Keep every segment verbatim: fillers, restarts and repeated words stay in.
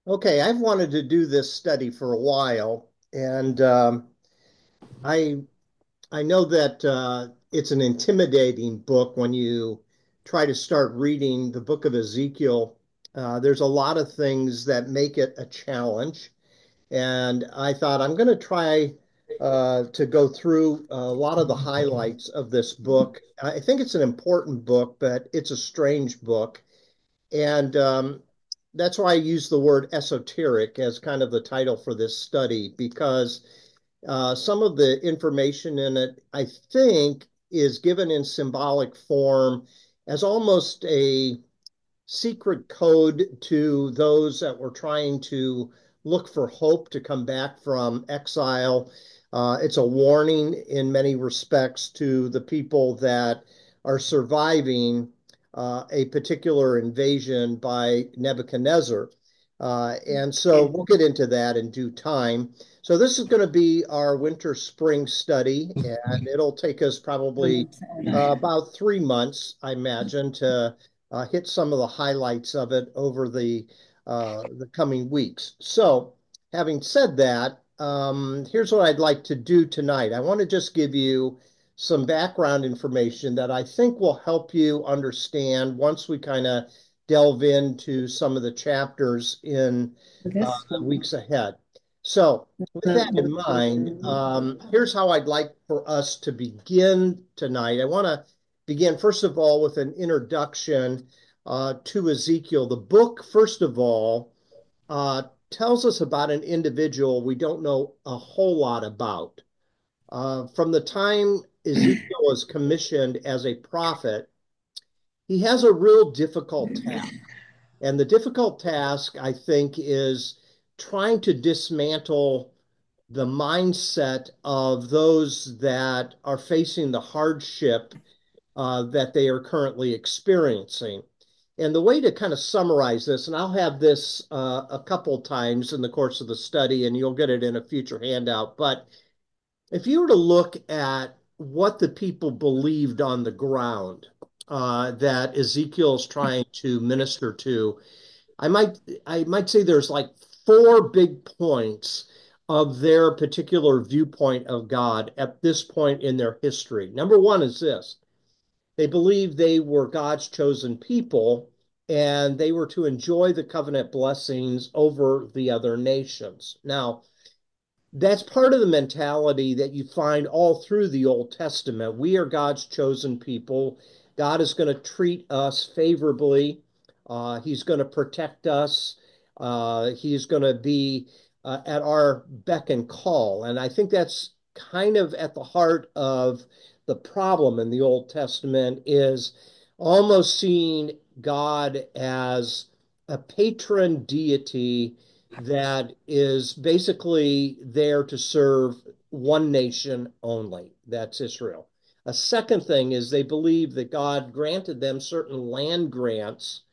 Okay, I've wanted to do this study for a while, and um, I I know that uh, it's an intimidating book when you try to start reading the book of Ezekiel. Uh, there's a lot of things that make it a challenge, and I thought I'm going to try uh, to go through a lot of the highlights of this book. I think it's an important book, but it's a strange book. And um, that's why I use the word esoteric as kind of the title for this study, because uh, some of the information in it, I think, is given in symbolic form as almost a secret code to those that were trying to look for hope to come back from exile. Uh, it's a warning in many respects to the people that are surviving uh, a particular invasion by Nebuchadnezzar. Uh, and so Yes. we'll get into that in due time. So this is going to be our winter spring study, and it'll take us probably uh, about three months, I imagine, to uh, hit some of the highlights of it over the uh, the coming weeks. So, having said that, um, here's what I'd like to do tonight. I want to just give you some background information that I think will help you understand once we kind of delve into some of the chapters in uh, This the one. weeks ahead. So, with that in mind, um, Um, here's how I'd like for us to begin tonight. I want to begin, first of all, with an introduction uh, to Ezekiel. The book, first of all, uh, tells us about an individual we don't know a whole lot about. Uh, from the time Ezekiel was commissioned as a prophet, he has a real difficult task. And the difficult task, I think, is trying to dismantle the mindset of those that are facing the hardship uh, that they are currently experiencing. And the way to kind of summarize this, and I'll have this uh, a couple times in the course of the study, and you'll get it in a future handout. But if you were to look at what the people believed on the ground uh, that Ezekiel is trying to minister to, I might I might say there's like four big points of their particular viewpoint of God at this point in their history. Number one is this: they believed they were God's chosen people and they were to enjoy the covenant blessings over the other nations. Now, that's part of the mentality that you find all through the Old Testament. We are God's chosen people. God is going to treat us favorably. Uh, he's going to protect us. Uh, he's going to be uh, at our beck and call. And I think that's kind of at the heart of the problem in the Old Testament is almost seeing God as a patron deity that is basically there to serve one nation only. That's Israel. A second thing is they believe that God granted them certain land grants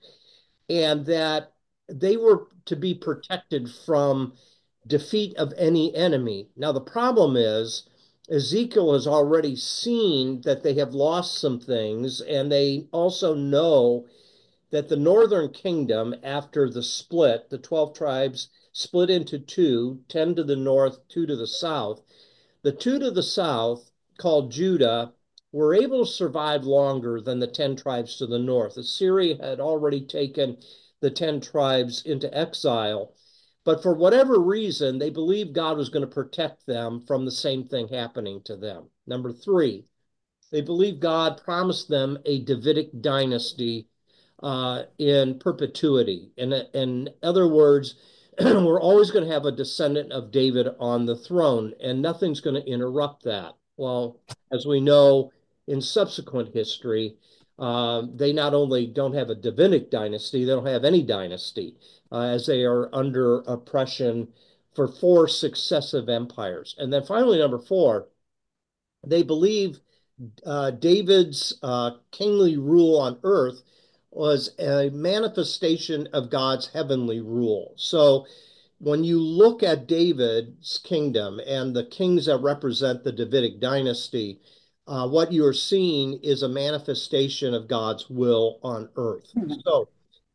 and that they were to be protected from defeat of any enemy. Now, the problem is Ezekiel has already seen that they have lost some things, and they also know that the northern kingdom, after the split, the twelve tribes split into two, ten to the north, two to the south. The two to the south, called Judah, were able to survive longer than the ten tribes to the north. Assyria had already taken the ten tribes into exile. But for whatever reason, they believed God was going to protect them from the same thing happening to them. Number three, they believe God promised them a Davidic dynasty uh, in perpetuity. In, in other words, we're always going to have a descendant of David on the throne, and nothing's going to interrupt that. Well, as we know in subsequent history, uh, they not only don't have a Davidic dynasty, they don't have any dynasty, uh, as they are under oppression for four successive empires. And then finally, number four, they believe uh, David's uh, kingly rule on earth was a manifestation of God's heavenly rule. So when you look at David's kingdom and the kings that represent the Davidic dynasty, uh, what you are seeing is a manifestation of God's will on earth. So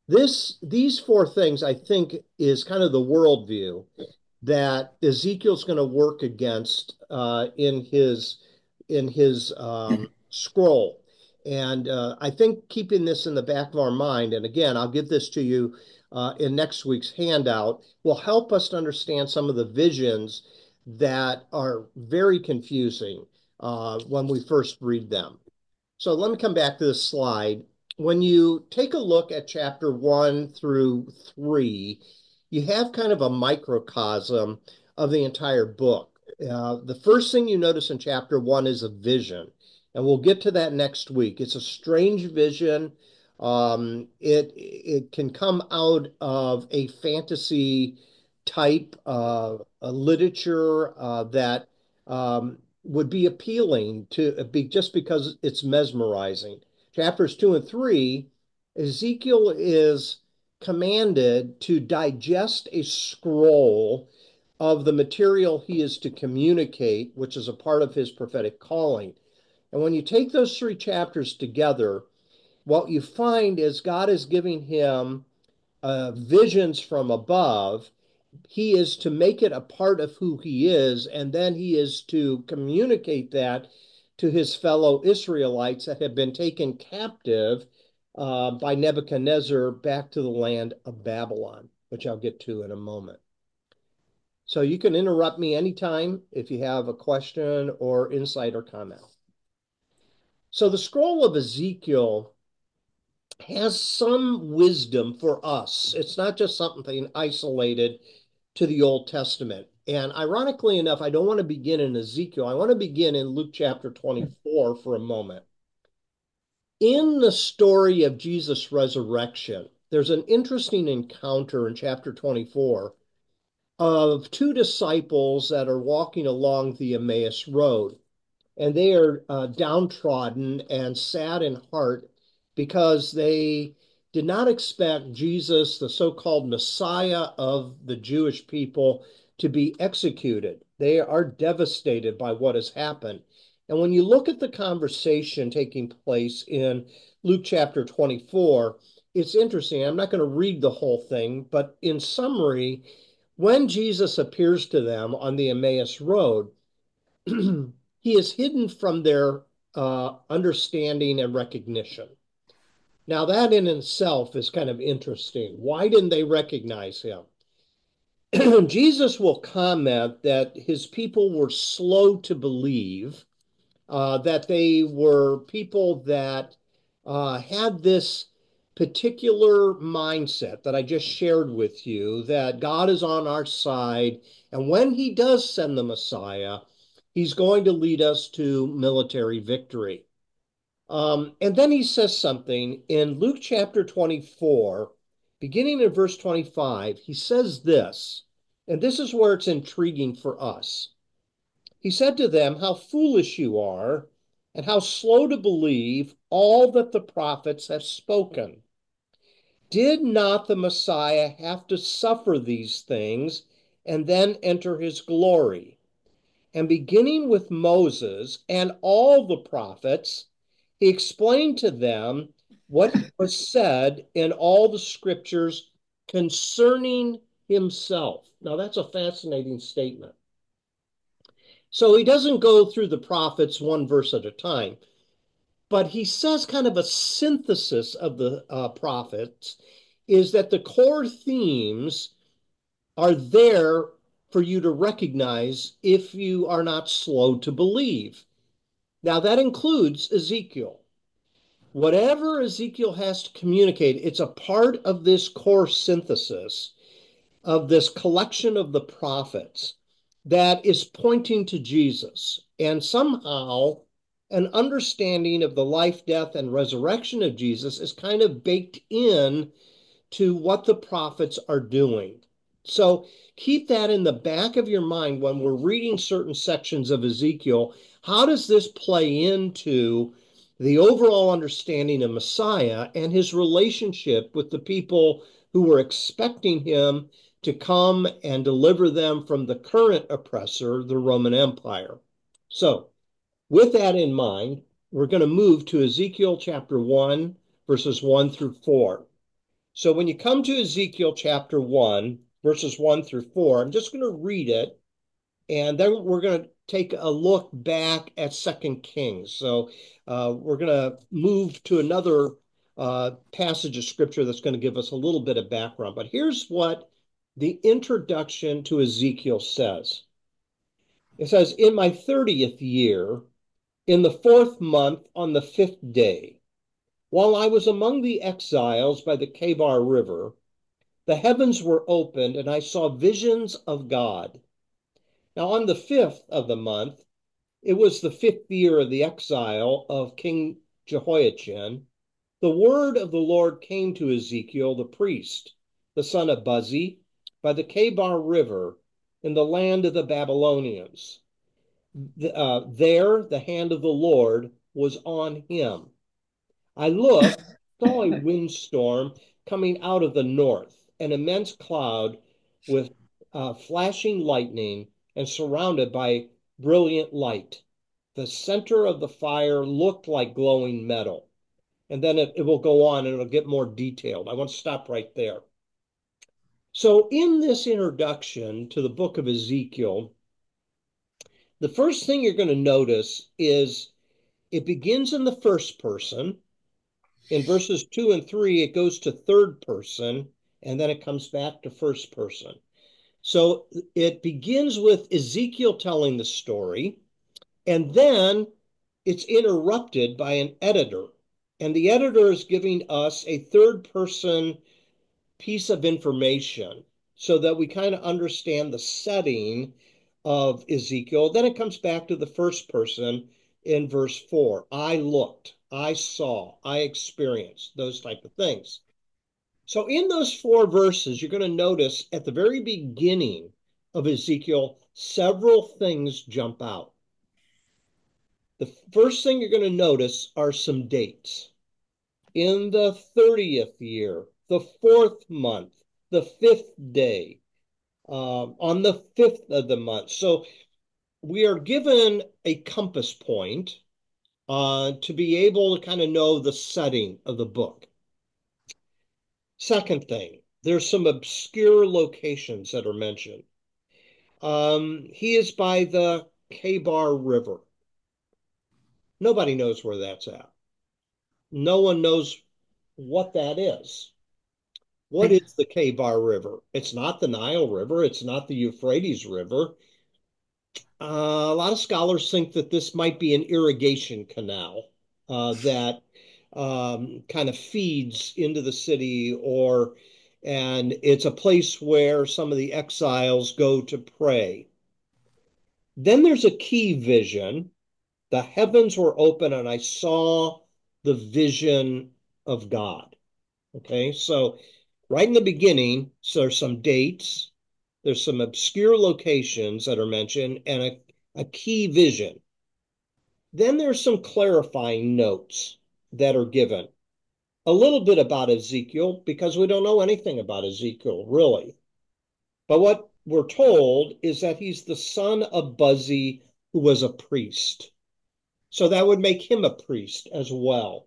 This, these four things, I think, is kind of the worldview that Ezekiel's going to work against uh, in his in his um, scroll. And uh, I think keeping this in the back of our mind, and again, I'll give this to you uh, in next week's handout, will help us to understand some of the visions that are very confusing uh, when we first read them. So let me come back to this slide. When you take a look at chapter one through three, you have kind of a microcosm of the entire book. Uh, the first thing you notice in chapter one is a vision, and we'll get to that next week. It's a strange vision. Um, it it can come out of a fantasy type uh, a literature uh, that um, would be appealing to be just because it's mesmerizing. Chapters two and three, Ezekiel is commanded to digest a scroll of the material he is to communicate, which is a part of his prophetic calling. And when you take those three chapters together, what you find is God is giving him uh, visions from above. He is to make it a part of who he is, and then he is to communicate that to his fellow Israelites that have been taken captive uh, by Nebuchadnezzar back to the land of Babylon, which I'll get to in a moment. So you can interrupt me anytime if you have a question or insight or comment. So the scroll of Ezekiel has some wisdom for us. It's not just something isolated to the Old Testament. And ironically enough, I don't want to begin in Ezekiel. I want to begin in Luke chapter twenty-four for a moment. In the story of Jesus' resurrection, there's an interesting encounter in chapter twenty-four of two disciples that are walking along the Emmaus Road, and they are uh, downtrodden and sad in heart because they did not expect Jesus, the so-called Messiah of the Jewish people, to be executed. They are devastated by what has happened. And when you look at the conversation taking place in Luke chapter twenty-four, it's interesting. I'm not going to read the whole thing, but in summary, when Jesus appears to them on the Emmaus Road, he is hidden from their uh, understanding and recognition. Now, that in itself is kind of interesting. Why didn't they recognize him? Jesus will comment that his people were slow to believe, uh, that they were people that uh, had this particular mindset that I just shared with you, that God is on our side. And when he does send the Messiah, he's going to lead us to military victory. Um, and then he says something in Luke chapter twenty-four, beginning in verse twenty-five. He says this, and this is where it's intriguing for us. He said to them, "How foolish you are, and how slow to believe all that the prophets have spoken. Did not the Messiah have to suffer these things and then enter his glory?" And beginning with Moses and all the prophets, he explained to them what was said in all the scriptures concerning himself. Now, that's a fascinating statement. So he doesn't go through the prophets one verse at a time, but he says kind of a synthesis of the uh, prophets is that the core themes are there for you to recognize if you are not slow to believe. Now, that includes Ezekiel. Whatever Ezekiel has to communicate, it's a part of this core synthesis of this collection of the prophets that is pointing to Jesus. And somehow, an understanding of the life, death, and resurrection of Jesus is kind of baked in to what the prophets are doing. So keep that in the back of your mind when we're reading certain sections of Ezekiel. How does this play into the overall understanding of Messiah and his relationship with the people who were expecting him to come and deliver them from the current oppressor, the Roman Empire? So, with that in mind, we're going to move to Ezekiel chapter one, verses one through four. So when you come to Ezekiel chapter one, verses one through four, I'm just going to read it, and then we're going to take a look back at Second Kings. So uh, we're going to move to another uh, passage of scripture that's going to give us a little bit of background. But here's what the introduction to Ezekiel says. It says, "In my thirtieth year, in the fourth month, on the fifth day, while I was among the exiles by the Kebar River, the heavens were opened, and I saw visions of God. Now, on the fifth of the month, it was the fifth year of the exile of King Jehoiachin, the word of the Lord came to Ezekiel the priest, the son of Buzi, by the Kebar River in the land of the Babylonians. Uh, there, the hand of the Lord was on him. I looked, saw a windstorm coming out of the north, an immense cloud with uh, flashing lightning and surrounded by brilliant light. The center of the fire looked like glowing metal. And then it, it will go on and it'll get more detailed. I want to stop right there. So, in this introduction to the book of Ezekiel, the first thing you're going to notice is it begins in the first person. In verses two and three, it goes to third person, and then it comes back to first person. So it begins with Ezekiel telling the story, and then it's interrupted by an editor. And the editor is giving us a third person piece of information so that we kind of understand the setting of Ezekiel. Then it comes back to the first person in verse four. I looked, I saw, I experienced, those type of things. So in those four verses, you're going to notice at the very beginning of Ezekiel, several things jump out. The first thing you're going to notice are some dates. In the thirtieth year, the fourth month, the fifth day, um, on the fifth of the month. So we are given a compass point uh, to be able to kind of know the setting of the book. Second thing, there's some obscure locations that are mentioned. Um, he is by the Kebar River. Nobody knows where that's at. No one knows what that is. What is the Kebar River? It's not the Nile River. It's not the Euphrates River. Uh, a lot of scholars think that this might be an irrigation canal uh, that um, kind of feeds into the city, or and it's a place where some of the exiles go to pray. Then there's a key vision. The heavens were open, and I saw the vision of God. Okay, so right in the beginning, so there's some dates, there's some obscure locations that are mentioned, and a, a key vision. Then there's some clarifying notes that are given. A little bit about Ezekiel, because we don't know anything about Ezekiel, really. But what we're told is that he's the son of Buzi, who was a priest. So that would make him a priest as well.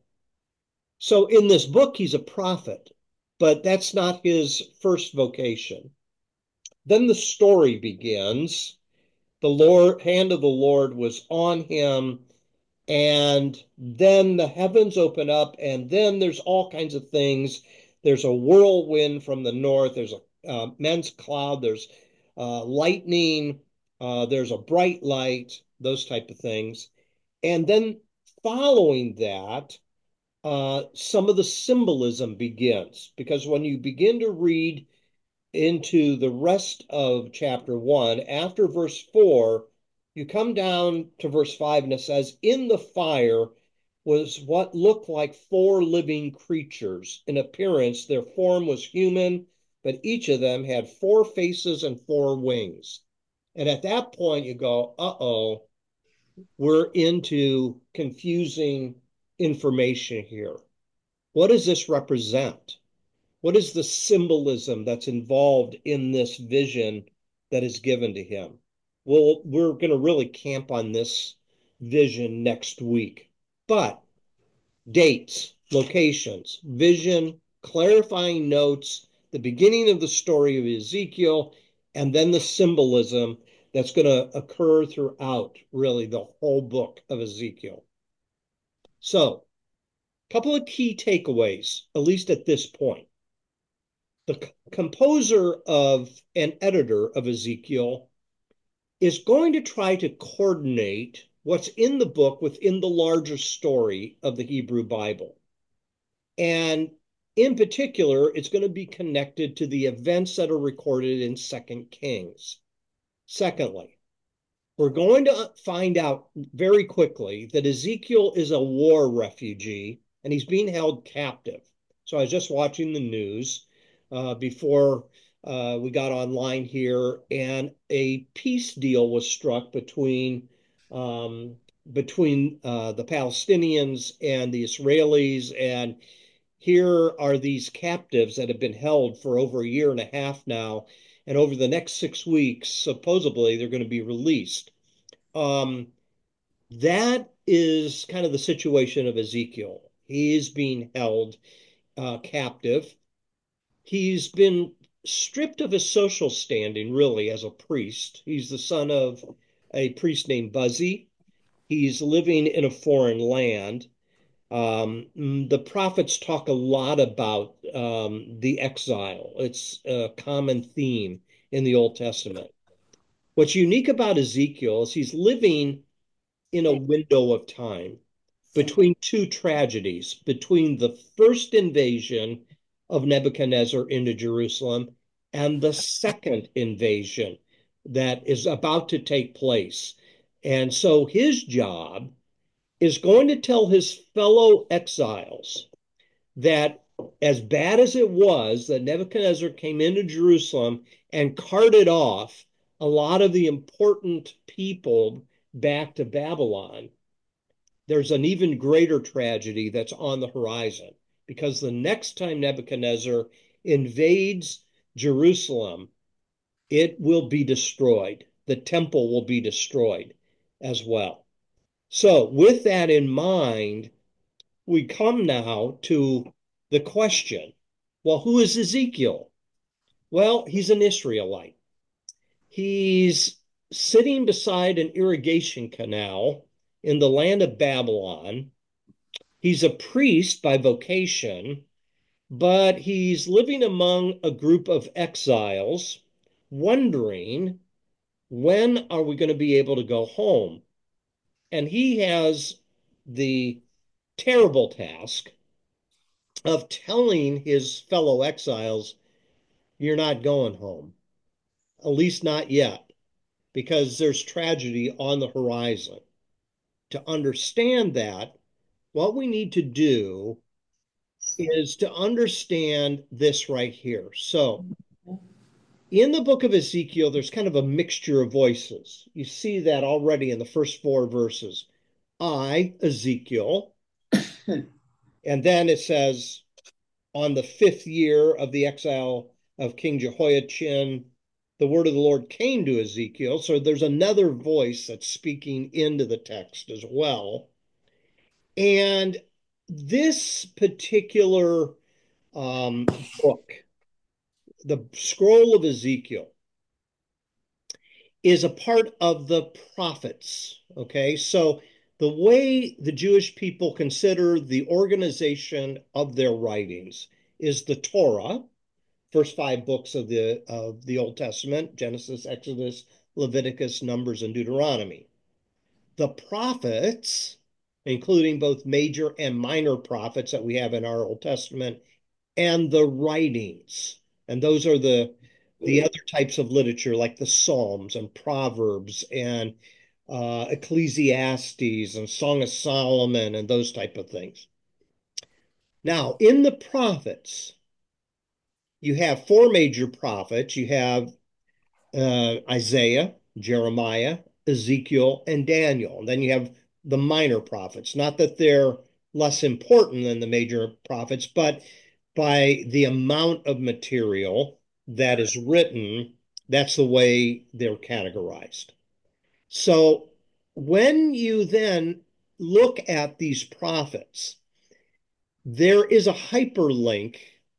So in this book, he's a prophet, but that's not his first vocation. Then the story begins. The Lord, hand of the Lord was on him, and then the heavens open up, and then there's all kinds of things. There's a whirlwind from the north. There's a uh, immense cloud. There's uh, lightning. Uh, there's a bright light. Those type of things. And then following that, uh, some of the symbolism begins, because when you begin to read into the rest of chapter one, after verse four, you come down to verse five, and it says, "In the fire was what looked like four living creatures. In appearance, their form was human, but each of them had four faces and four wings." And at that point, you go, uh-oh, we're into confusing information here. What does this represent? What is the symbolism that's involved in this vision that is given to him? Well, we're going to really camp on this vision next week. But dates, locations, vision, clarifying notes, the beginning of the story of Ezekiel, and then the symbolism that's going to occur throughout really the whole book of Ezekiel. So, a couple of key takeaways, at least at this point. The composer of and editor of Ezekiel is going to try to coordinate what's in the book within the larger story of the Hebrew Bible. And in particular, it's going to be connected to the events that are recorded in Second Kings. Secondly, we're going to find out very quickly that Ezekiel is a war refugee and he's being held captive. So I was just watching the news uh, before uh, we got online here, and a peace deal was struck between um, between uh, the Palestinians and the Israelis. And here are these captives that have been held for over a year and a half now. And over the next six weeks, supposedly, they're going to be released. Um, that is kind of the situation of Ezekiel. He is being held uh, captive. He's been stripped of his social standing, really, as a priest. He's the son of a priest named Buzzy. He's living in a foreign land. Um, mm, the prophets talk a lot about um, the exile. It's a common theme in the Old Testament. What's unique about Ezekiel is he's living in a window of time between two tragedies, between the first invasion of Nebuchadnezzar into Jerusalem and the second invasion that is about to take place. And so his job is going to tell his fellow exiles that as bad as it was that Nebuchadnezzar came into Jerusalem and carted off a lot of the important people back to Babylon, there's an even greater tragedy that's on the horizon, because the next time Nebuchadnezzar invades Jerusalem, it will be destroyed. The temple will be destroyed as well. So, with that in mind, we come now to the question, well, who is Ezekiel? Well, he's an Israelite. He's sitting beside an irrigation canal in the land of Babylon. He's a priest by vocation, but he's living among a group of exiles, wondering, when are we going to be able to go home? And he has the terrible task of telling his fellow exiles, you're not going home, at least not yet, because there's tragedy on the horizon. To understand that, what we need to do is to understand this right here. So, in the book of Ezekiel, there's kind of a mixture of voices. You see that already in the first four verses. I, Ezekiel, and then it says, on the fifth year of the exile of King Jehoiachin, the word of the Lord came to Ezekiel. So there's another voice that's speaking into the text as well. And this particular um, book, the scroll of Ezekiel, is a part of the prophets. Okay, so the way the Jewish people consider the organization of their writings is the Torah, first five books of the of the Old Testament: Genesis, Exodus, Leviticus, Numbers, and Deuteronomy. The prophets, including both major and minor prophets that we have in our Old Testament, and the writings. And those are the the other types of literature, like the Psalms and Proverbs and uh, Ecclesiastes and Song of Solomon and those type of things. Now, in the prophets, you have four major prophets. You have uh, Isaiah, Jeremiah, Ezekiel, and Daniel. And then you have the minor prophets. Not that they're less important than the major prophets, but by the amount of material that is written, that's the way they're categorized. So when you then look at these prophets, there is a hyperlink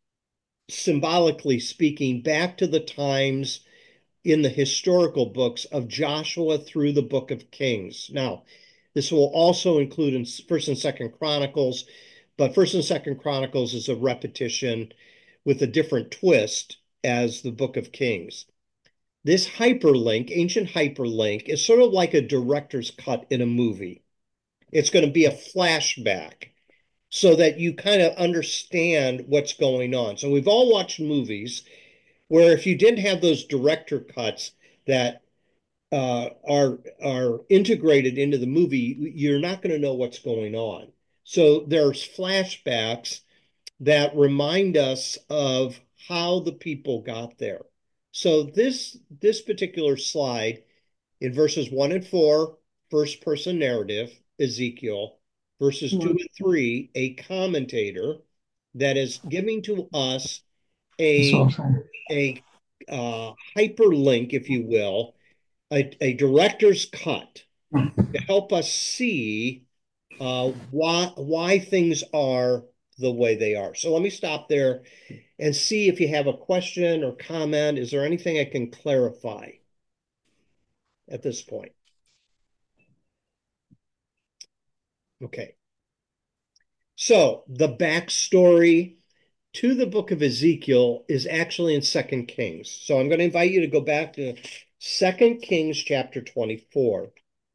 symbolically speaking, back to the times in the historical books of Joshua through the book of Kings. Now, this will also include in First and Second Chronicles, but First and Second Chronicles is a repetition with a different twist as the book of Kings. This hyperlink, ancient hyperlink, is sort of like a director's cut in a movie. It's going to be a flashback so that you kind of understand what's going on. So we've all watched movies where if you didn't have those director cuts that uh, are are integrated into the movie, you're not going to know what's going on. So there's flashbacks that remind us of how the people got there. So this this particular slide in verses one and four, first person narrative, Ezekiel, verses two and three, a commentator that is giving to us a a uh, hyperlink, if you will, a, a director's cut to help us see uh, why why things are the way they are. So let me stop there and see if you have a question or comment. Is there anything I can clarify at this point? Okay. So the backstory to the book of Ezekiel is actually in Second Kings. So I'm going to invite you to go back to Second Kings chapter twenty-four.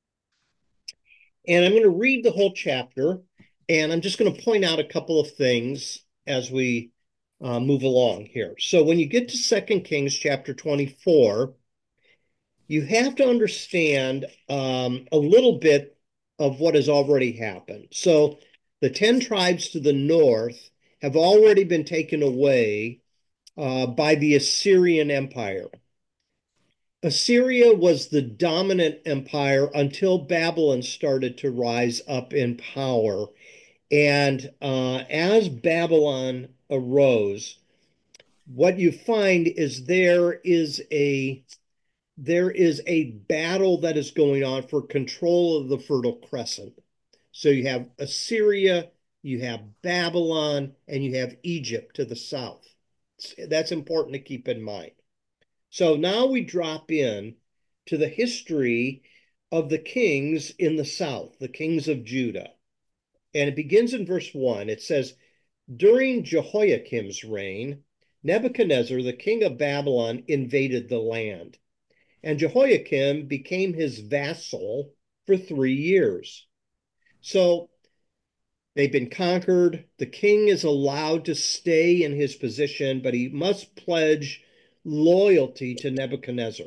And I'm going to read the whole chapter, and I'm just going to point out a couple of things as we uh, move along here. So when you get to Second Kings chapter twenty-four, you have to understand um, a little bit of what has already happened. So the ten tribes to the north have already been taken away uh, by the Assyrian Empire. Assyria was the dominant empire until Babylon started to rise up in power. And uh, as Babylon arose, what you find is there is a there is a battle that is going on for control of the Fertile Crescent. So you have Assyria, you have Babylon, and you have Egypt to the south. That's important to keep in mind. So now we drop in to the history of the kings in the south, the kings of Judah. And it begins in verse one. It says, during Jehoiakim's reign, Nebuchadnezzar, the king of Babylon, invaded the land, and Jehoiakim became his vassal for three years. So they've been conquered. The king is allowed to stay in his position, but he must pledge loyalty to Nebuchadnezzar.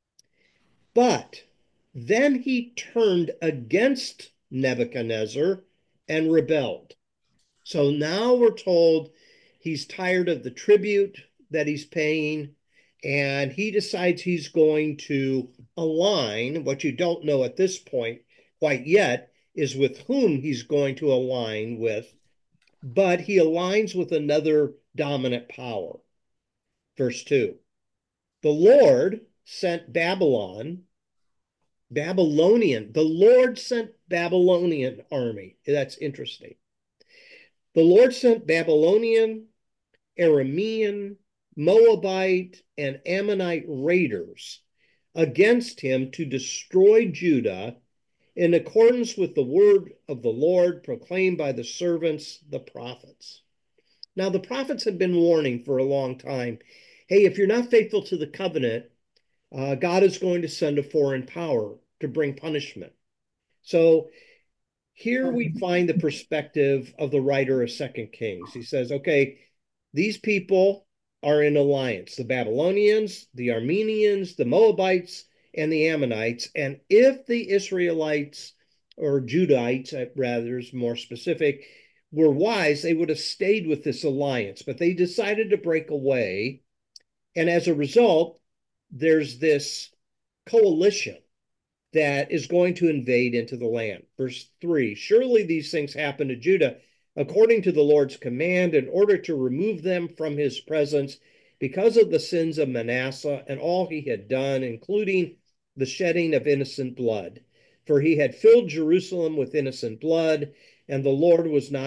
But then he turned against Nebuchadnezzar and rebelled. So now we're told he's tired of the tribute that he's paying, and he decides he's going to align. What you don't know at this point quite yet is with whom he's going to align with, but he aligns with another dominant power. Verse two, the Lord sent Babylon, Babylonian, the Lord sent Babylonian army. That's interesting. The Lord sent Babylonian, Aramean, Moabite, and Ammonite raiders against him to destroy Judah in accordance with the word of the Lord proclaimed by the servants, the prophets. Now, the prophets had been warning for a long time, hey, if you're not faithful to the covenant, uh, God is going to send a foreign power to bring punishment. So here we find the perspective of the writer of Second Kings. He says, okay, these people are in alliance, the Babylonians, the Armenians, the Moabites, and the Ammonites. And if the Israelites, or Judahites, rather, is more specific, were wise, they would have stayed with this alliance. But they decided to break away. And as a result, there's this coalition that is going to invade into the land. Verse three, surely these things happen to Judah according to the Lord's command in order to remove them from his presence because of the sins of Manasseh and all he had done, including the shedding of innocent blood. For he had filled Jerusalem with innocent blood, and the Lord was not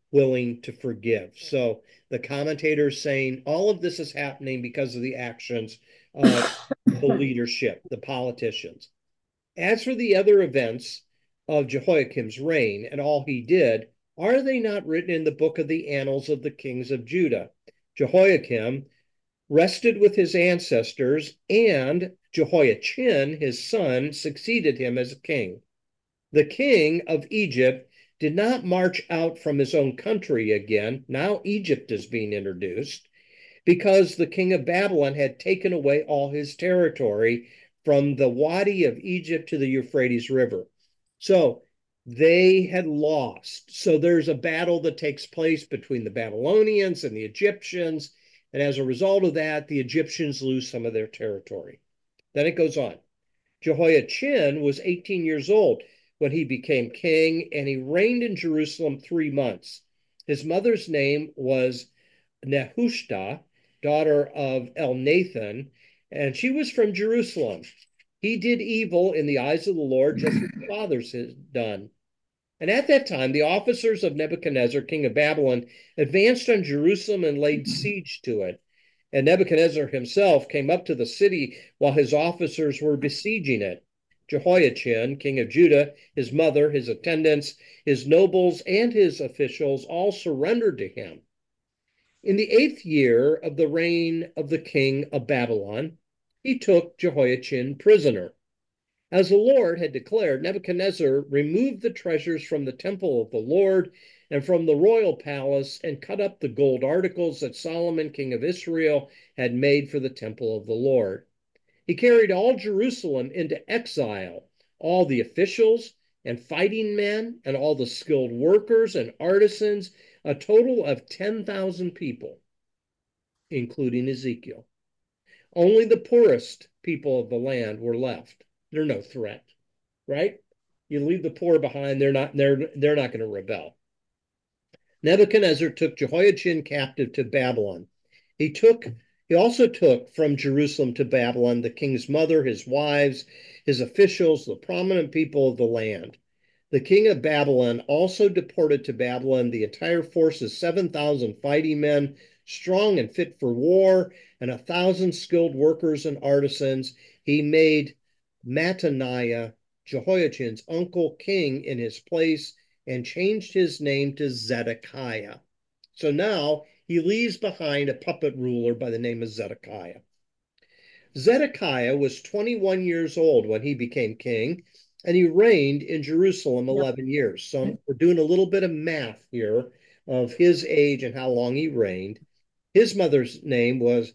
willing to forgive. So the commentators saying all of this is happening because of the actions of the leadership, the politicians. As for the other events of Jehoiakim's reign and all he did, are they not written in the book of the annals of the kings of Judah? Jehoiakim rested with his ancestors, and Jehoiachin, his son, succeeded him as king. The king of Egypt did not march out from his own country again. Now Egypt is being introduced because the king of Babylon had taken away all his territory from the Wadi of Egypt to the Euphrates River. So they had lost. So there's a battle that takes place between the Babylonians and the Egyptians. And as a result of that, the Egyptians lose some of their territory. Then it goes on. Jehoiachin was eighteen years old when he became king, and he reigned in Jerusalem three months. His mother's name was Nehushta, daughter of Elnathan, and she was from Jerusalem. He did evil in the eyes of the Lord, just as his fathers had done. And at that time, the officers of Nebuchadnezzar, king of Babylon, advanced on Jerusalem and laid siege to it. And Nebuchadnezzar himself came up to the city while his officers were besieging it. Jehoiachin, king of Judah, his mother, his attendants, his nobles, and his officials all surrendered to him. In the eighth year of the reign of the king of Babylon, he took Jehoiachin prisoner. As the Lord had declared, Nebuchadnezzar removed the treasures from the temple of the Lord and from the royal palace and cut up the gold articles that Solomon, king of Israel, had made for the temple of the Lord. He carried all Jerusalem into exile, all the officials and fighting men and all the skilled workers and artisans, a total of ten thousand people, including Ezekiel. Only the poorest people of the land were left. They're no threat, right? You leave the poor behind, they're not they're they're not going to rebel. Nebuchadnezzar took Jehoiachin captive to Babylon. He took he also took from Jerusalem to Babylon the king's mother, his wives, his officials, the prominent people of the land. The king of Babylon also deported to Babylon the entire force of seven thousand fighting men, strong and fit for war, and a thousand skilled workers and artisans. He made Mattaniah, Jehoiachin's uncle, king in his place, and changed his name to Zedekiah. So now he leaves behind a puppet ruler by the name of Zedekiah. Zedekiah was twenty-one years old when he became king, and he reigned in Jerusalem eleven years. So we're doing a little bit of math here of his age and how long he reigned. His mother's name was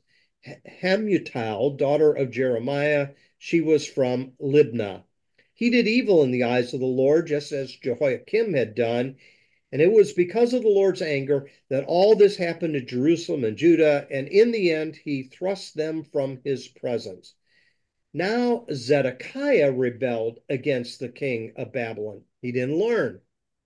Hamutal, daughter of Jeremiah. She was from Libnah. He did evil in the eyes of the Lord, just as Jehoiakim had done. And it was because of the Lord's anger that all this happened to Jerusalem and Judah. And in the end, he thrust them from his presence. Now Zedekiah rebelled against the king of Babylon. He didn't learn.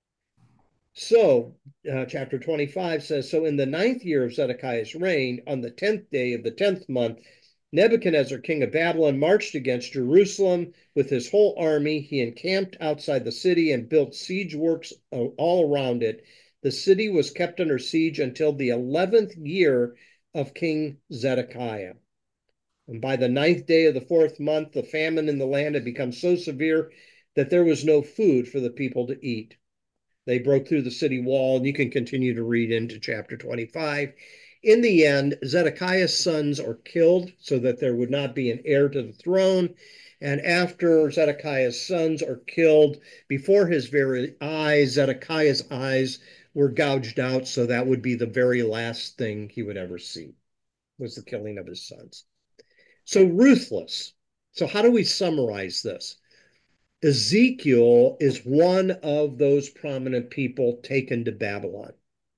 So, uh, chapter twenty-five says, So in the ninth year of Zedekiah's reign, on the tenth day of the tenth month, Nebuchadnezzar, king of Babylon, marched against Jerusalem with his whole army. He encamped outside the city and built siege works all around it. The city was kept under siege until the eleventh year of King Zedekiah. And by the ninth day of the fourth month, the famine in the land had become so severe that there was no food for the people to eat. They broke through the city wall, and you can continue to read into chapter twenty-five. In the end, Zedekiah's sons are killed so that there would not be an heir to the throne. And after Zedekiah's sons are killed, before his very eyes, Zedekiah's eyes were gouged out, so that would be the very last thing he would ever see, was the killing of his sons. So ruthless. So how do we summarize this? Ezekiel is one of those prominent people taken to Babylon.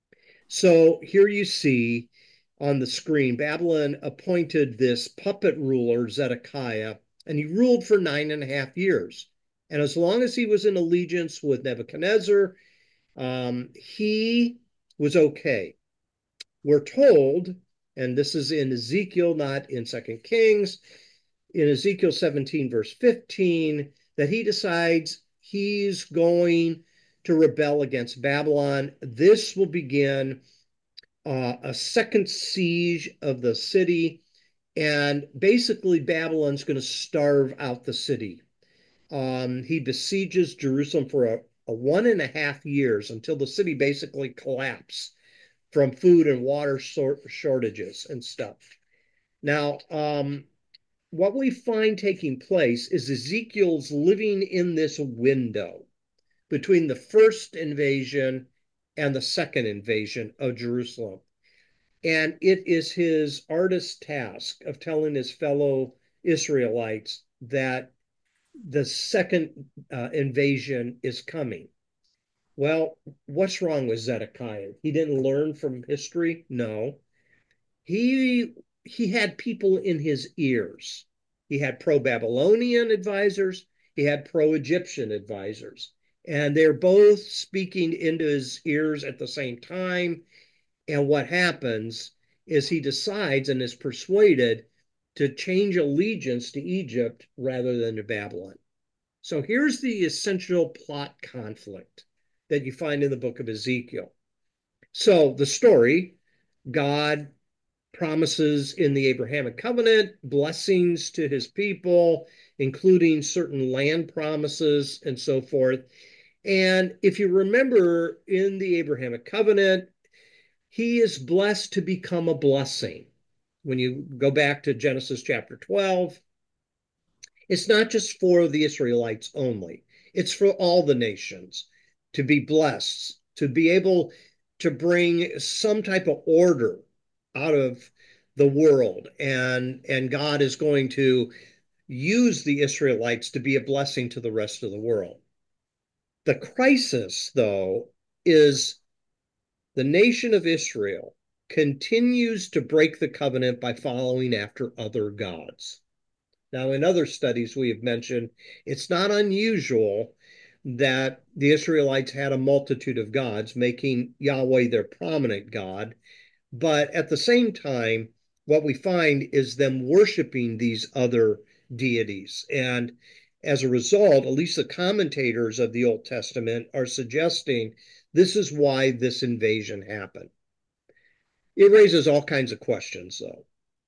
So here you see on the screen, Babylon appointed this puppet ruler, Zedekiah, and he ruled for nine and a half years. And as long as he was in allegiance with Nebuchadnezzar, um, he was okay. We're told, and this is in Ezekiel, not in Second Kings, in Ezekiel seventeen, verse fifteen, that he decides he's going to rebel against Babylon. This will begin uh, a second siege of the city, and basically Babylon's going to starve out the city. Um, he besieges Jerusalem for a, a one and a half years until the city basically collapsed from food and water shortages and stuff. Now, um, what we find taking place is Ezekiel's living in this window between the first invasion and the second invasion of Jerusalem. And it is his artist's task of telling his fellow Israelites that the second uh, invasion is coming. Well, what's wrong with Zedekiah? He didn't learn from history? No. He he had people in his ears. He had pro-Babylonian advisors, he had pro-Egyptian advisors, and they're both speaking into his ears at the same time. And what happens is he decides and is persuaded to change allegiance to Egypt rather than to Babylon. So here's the essential plot conflict that you find in the book of Ezekiel. So the story, God promises in the Abrahamic covenant blessings to his people, including certain land promises and so forth. And if you remember in the Abrahamic covenant, he is blessed to become a blessing. When you go back to Genesis chapter twelve, it's not just for the Israelites only, it's for all the nations to be blessed, to be able to bring some type of order out of the world. And, and God is going to use the Israelites to be a blessing to the rest of the world. The crisis, though, is the nation of Israel continues to break the covenant by following after other gods. Now, in other studies we have mentioned, it's not unusual that the Israelites had a multitude of gods, making Yahweh their prominent God. But at the same time, what we find is them worshiping these other deities. And as a result, at least the commentators of the Old Testament are suggesting this is why this invasion happened. It raises all kinds of questions, though.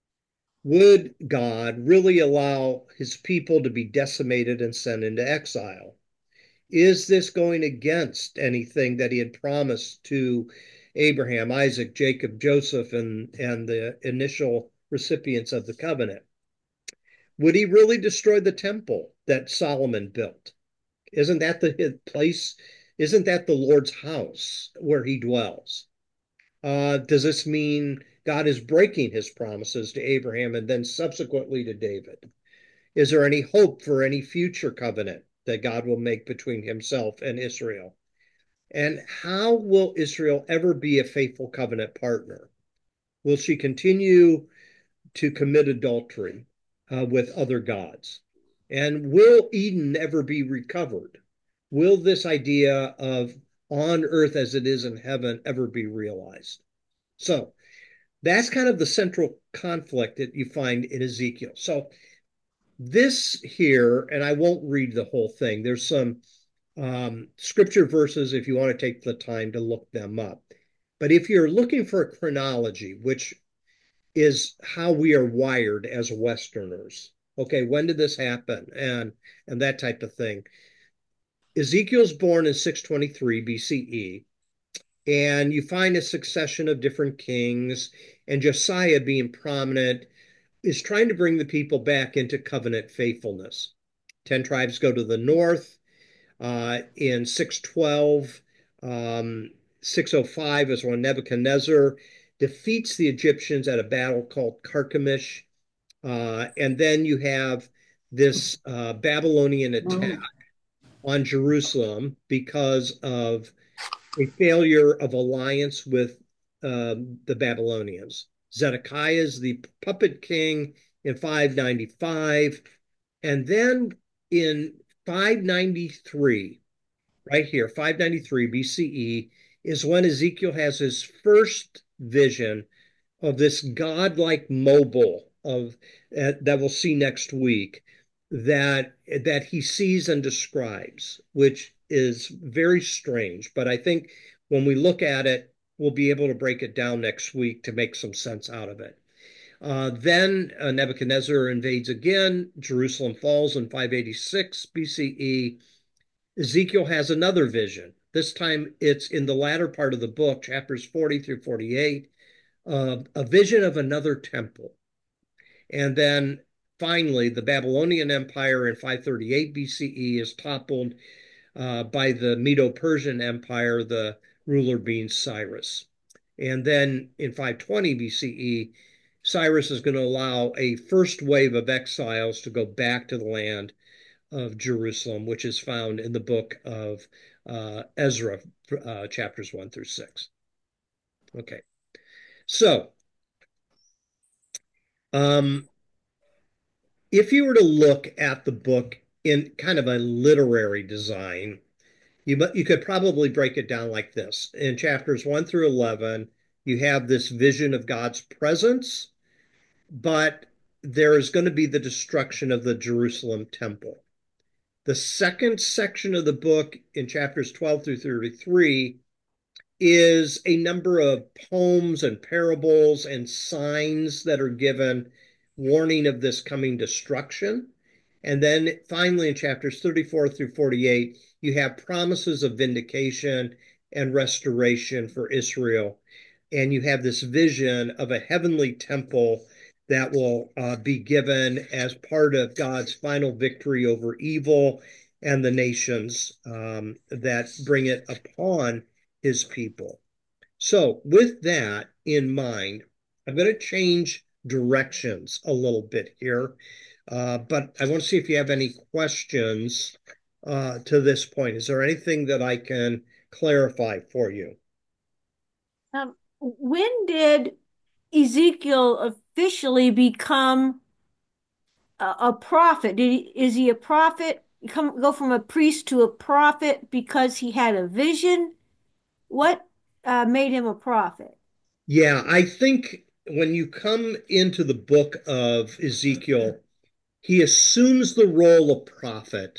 Would God really allow his people to be decimated and sent into exile? Is this going against anything that he had promised to Abraham, Isaac, Jacob, Joseph, and, and the initial recipients of the covenant? Would he really destroy the temple that Solomon built? Isn't that the place? Isn't that the Lord's house where he dwells? Uh, does this mean God is breaking his promises to Abraham and then subsequently to David? Is there any hope for any future covenant that God will make between himself and Israel? And how will Israel ever be a faithful covenant partner? Will she continue to commit adultery uh, with other gods? And will Eden ever be recovered? Will this idea of on earth as it is in heaven ever be realized? So that's kind of the central conflict that you find in Ezekiel. So this here, and I won't read the whole thing, there's some um, scripture verses if you want to take the time to look them up. But if you're looking for a chronology, which is how we are wired as Westerners, okay, when did this happen? And and that type of thing. Ezekiel's born in six twenty-three B C E, and you find a succession of different kings, and Josiah being prominent is trying to bring the people back into covenant faithfulness. Ten tribes go to the north. Uh, in six twelve, um, six oh five is when Nebuchadnezzar defeats the Egyptians at a battle called Carchemish. Uh, and then you have this uh, Babylonian attack on Jerusalem because of a failure of alliance with um, the Babylonians. Zedekiah is the puppet king in five ninety-five. And then in five ninety-three, right here, five ninety-three B C E, is when Ezekiel has his first vision of this godlike mobile of uh, that we'll see next week that that he sees and describes, which is very strange, but I think when we look at it, we'll be able to break it down next week to make some sense out of it. Uh, then uh, Nebuchadnezzar invades again. Jerusalem falls in five eighty-six B C E. Ezekiel has another vision. This time it's in the latter part of the book, chapters forty through forty-eight, uh, a vision of another temple. And then finally, the Babylonian Empire in five thirty-eight B C E is toppled uh, by the Medo-Persian Empire, the ruler being Cyrus. And then in five twenty B C E, Cyrus is going to allow a first wave of exiles to go back to the land of Jerusalem, which is found in the book of uh, Ezra, uh, chapters one through six. Okay, so um, if you were to look at the book in kind of a literary design, you you could probably break it down like this. In chapters one through eleven, you have this vision of God's presence, but there is going to be the destruction of the Jerusalem temple. The second section of the book in chapters twelve through thirty-three is a number of poems and parables and signs that are given warning of this coming destruction. And then finally, in chapters thirty-four through forty-eight, you have promises of vindication and restoration for Israel. And you have this vision of a heavenly temple that will uh, be given as part of God's final victory over evil and the nations um, that bring it upon his people. So, with that in mind, I'm going to change directions a little bit here, uh, but I want to see if you have any questions uh, to this point. Is there anything that I can clarify for you? Um, when did Ezekiel officially become a, a prophet? Did he, is he a prophet? Come go from a priest to a prophet because he had a vision? What uh, made him a prophet? Yeah, I think when you come into the book of Ezekiel, he assumes the role of prophet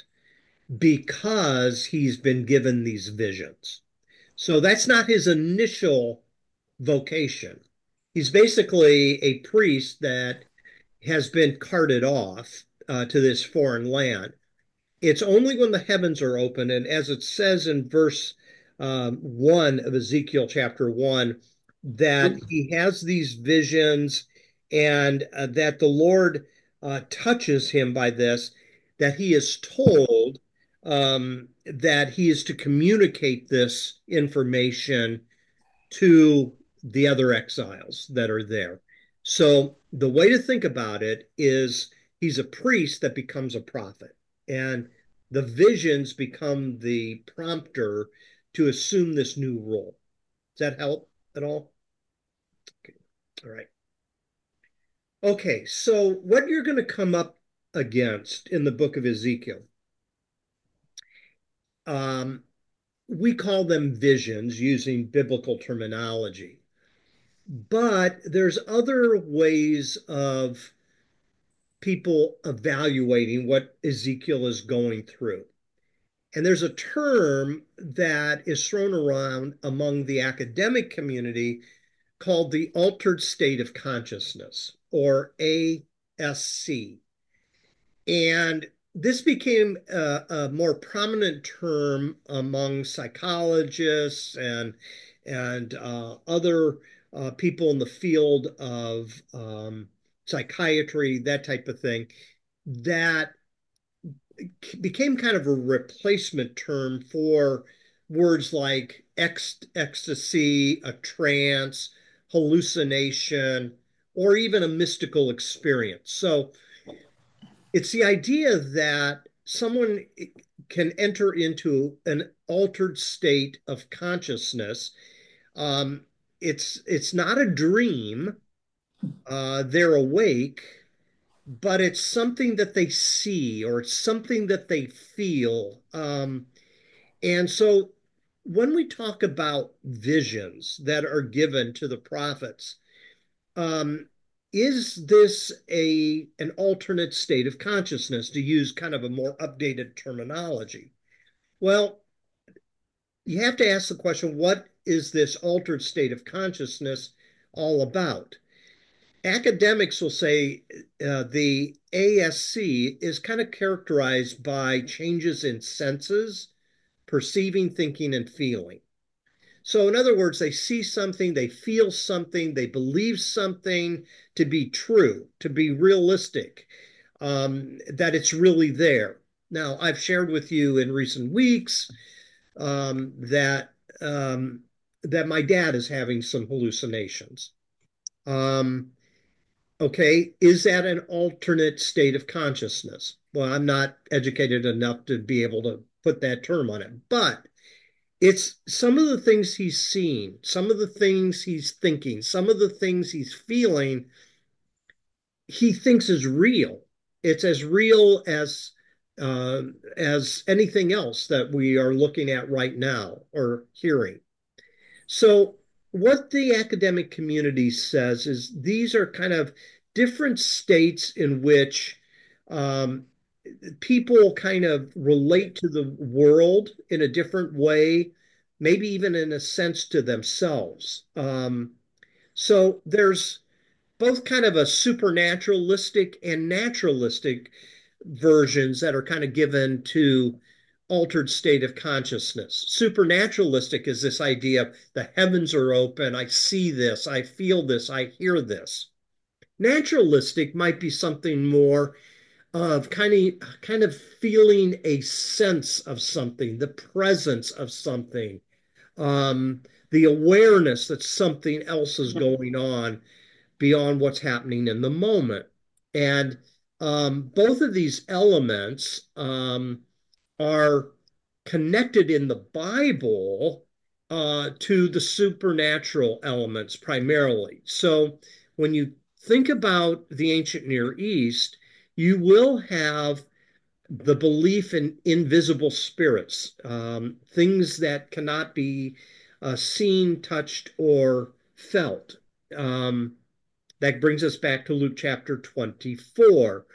because he's been given these visions. So that's not his initial vocation. He's basically a priest that has been carted off uh, to this foreign land. It's only when the heavens are open, and as it says in verse um, one of Ezekiel chapter one, that he has these visions and uh, that the Lord uh, touches him by this, that he is told um, that he is to communicate this information to the other exiles that are there. So the way to think about it is he's a priest that becomes a prophet, and the visions become the prompter to assume this new role. Does that help at all? Okay. All right. Okay, so what you're going to come up against in the book of Ezekiel, um, we call them visions using biblical terminology. But there's other ways of people evaluating what Ezekiel is going through. And there's a term that is thrown around among the academic community called the altered state of consciousness, or A S C. And this became a, a more prominent term among psychologists and and uh, other uh, people in the field of um, psychiatry, that type of thing, that became kind of a replacement term for words like ect- ecstasy, a trance, hallucination, or even a mystical experience. So it's the idea that someone can enter into an altered state of consciousness. Um, it's it's not a dream. Uh, they're awake, but it's something that they see or it's something that they feel. Um, and so when we talk about visions that are given to the prophets, um, is this a an alternate state of consciousness, to use kind of a more updated terminology? Well, you have to ask the question, what is this altered state of consciousness all about? Academics will say uh, the A S C is kind of characterized by changes in senses, perceiving, thinking, and feeling. So, in other words, they see something, they feel something, they believe something to be true, to be realistic, um, that it's really there. Now, I've shared with you in recent weeks um, that um, that my dad is having some hallucinations. Um, okay, is that an alternate state of consciousness? Well, I'm not educated enough to be able to put that term on it, but it's some of the things he's seeing, some of the things he's thinking, some of the things he's feeling, he thinks is real. It's as real as uh, as anything else that we are looking at right now or hearing. So, what the academic community says is these are kind of different states in which um, people kind of relate to the world in a different way, maybe even in a sense to themselves. Um, so, there's both kind of a supernaturalistic and naturalistic versions that are kind of given to altered state of consciousness. Supernaturalistic is this idea of the heavens are open, I see this, I feel this, I hear this. Naturalistic might be something more of kind of kind of feeling a sense of something, the presence of something, um, the awareness that something else is going on beyond what's happening in the moment. And um, both of these elements um, are connected in the Bible uh, to the supernatural elements primarily. So when you think about the ancient Near East, you will have the belief in invisible spirits, um, things that cannot be uh, seen, touched, or felt. Um, that brings us back to Luke chapter twenty-four.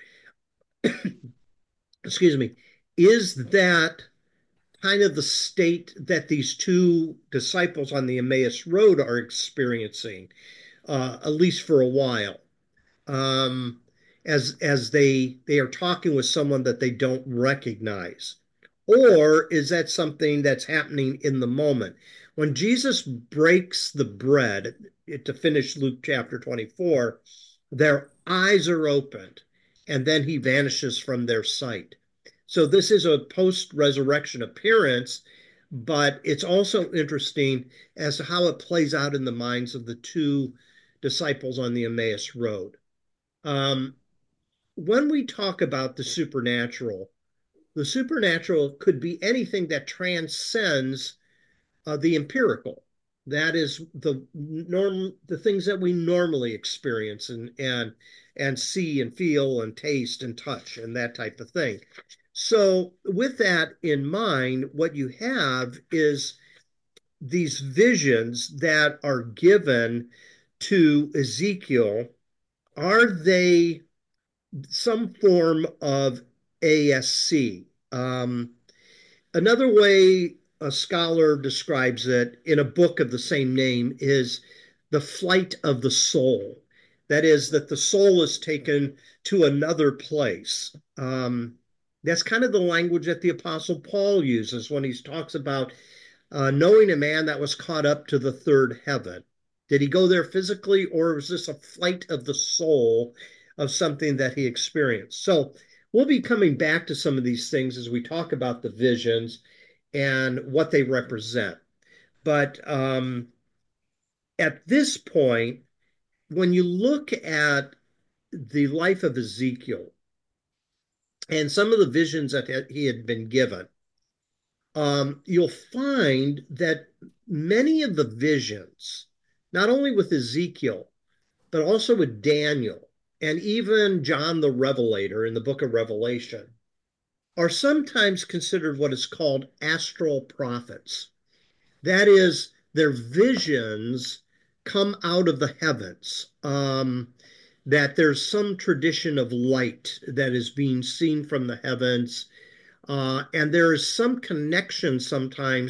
Excuse me. Is that kind of the state that these two disciples on the Emmaus Road are experiencing, uh, at least for a while, um, as as they they are talking with someone that they don't recognize, or is that something that's happening in the moment when Jesus breaks the bread to finish Luke chapter twenty-four? Their eyes are opened, and then he vanishes from their sight. So this is a post-resurrection appearance, but it's also interesting as to how it plays out in the minds of the two disciples on the Emmaus Road. Um, when we talk about the supernatural, the supernatural could be anything that transcends uh, the empirical. That is the norm, the things that we normally experience and and and see and feel and taste and touch and that type of thing. So, with that in mind, what you have is these visions that are given to Ezekiel. Are they some form of A S C? Um, Another way a scholar describes it in a book of the same name is the flight of the soul. That is, that the soul is taken to another place. Um, that's kind of the language that the Apostle Paul uses when he talks about uh, knowing a man that was caught up to the third heaven. Did he go there physically, or was this a flight of the soul of something that he experienced? So we'll be coming back to some of these things as we talk about the visions and what they represent. But um, at this point, when you look at the life of Ezekiel and some of the visions that he had been given, um, you'll find that many of the visions, not only with Ezekiel, but also with Daniel and even John the Revelator in the book of Revelation, are sometimes considered what is called astral prophets. That is, their visions come out of the heavens, um, that there's some tradition of light that is being seen from the heavens, uh, and there is some connection sometimes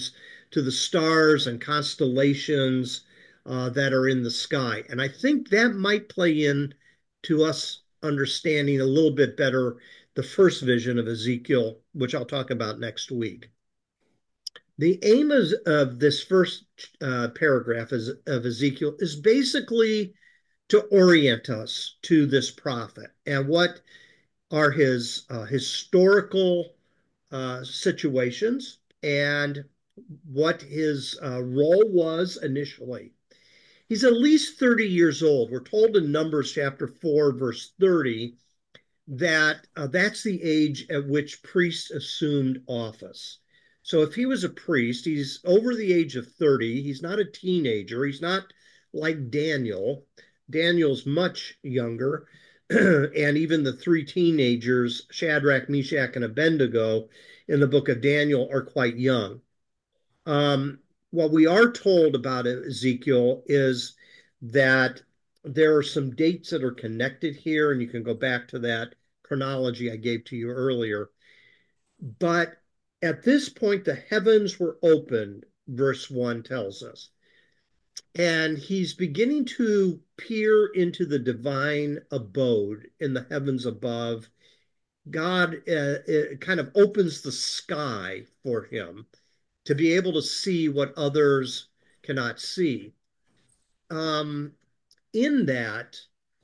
to the stars and constellations uh, that are in the sky. And I think that might play in to us understanding a little bit better the first vision of Ezekiel, which I'll talk about next week. The aim of, of this first uh, paragraph is, of Ezekiel is basically to orient us to this prophet and what are his uh, historical uh, situations and what his uh, role was initially. He's at least thirty years old. We're told in Numbers chapter four, verse thirty, that uh, that's the age at which priests assumed office. So if he was a priest, he's over the age of thirty. He's not a teenager. He's not like Daniel. Daniel's much younger. And even the three teenagers, Shadrach, Meshach, and Abednego, in the book of Daniel are quite young. Um, what we are told about Ezekiel is that there are some dates that are connected here, and you can go back to that chronology I gave to you earlier. But at this point, the heavens were opened, verse one tells us. And he's beginning to peer into the divine abode in the heavens above. God uh, kind of opens the sky for him to be able to see what others cannot see. Um, in that,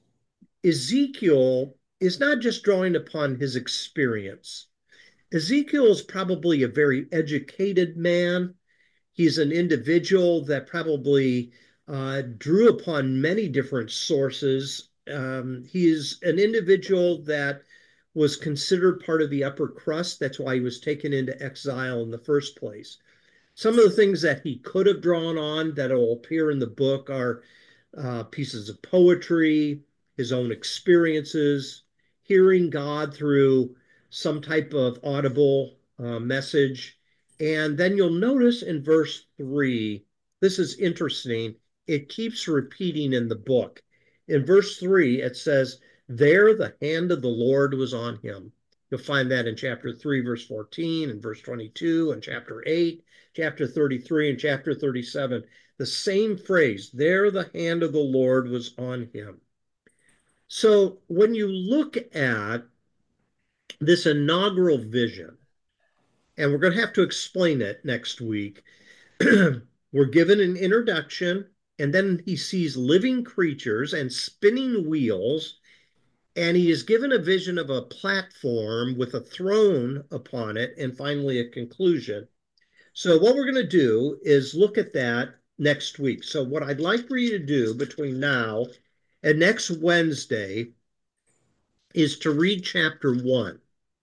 Ezekiel is not just drawing upon his experience. Ezekiel is probably a very educated man. He's an individual that probably uh, drew upon many different sources. Um, he is an individual that was considered part of the upper crust. That's why he was taken into exile in the first place. Some of the things that he could have drawn on that will appear in the book are uh, pieces of poetry, his own experiences, hearing God through some type of audible uh, message. And then you'll notice in verse three, this is interesting. It keeps repeating in the book. In verse three, it says, there the hand of the Lord was on him. You'll find that in chapter three, verse fourteen, and verse twenty-two, and chapter eight, chapter thirty-three, and chapter thirty-seven. The same phrase, there the hand of the Lord was on him. So when you look at this inaugural vision, and we're going to have to explain it next week, we're given an introduction, and then he sees living creatures and spinning wheels, and he is given a vision of a platform with a throne upon it, and finally a conclusion. So what we're going to do is look at that next week. So what I'd like for you to do between now and next Wednesday is to read chapter one.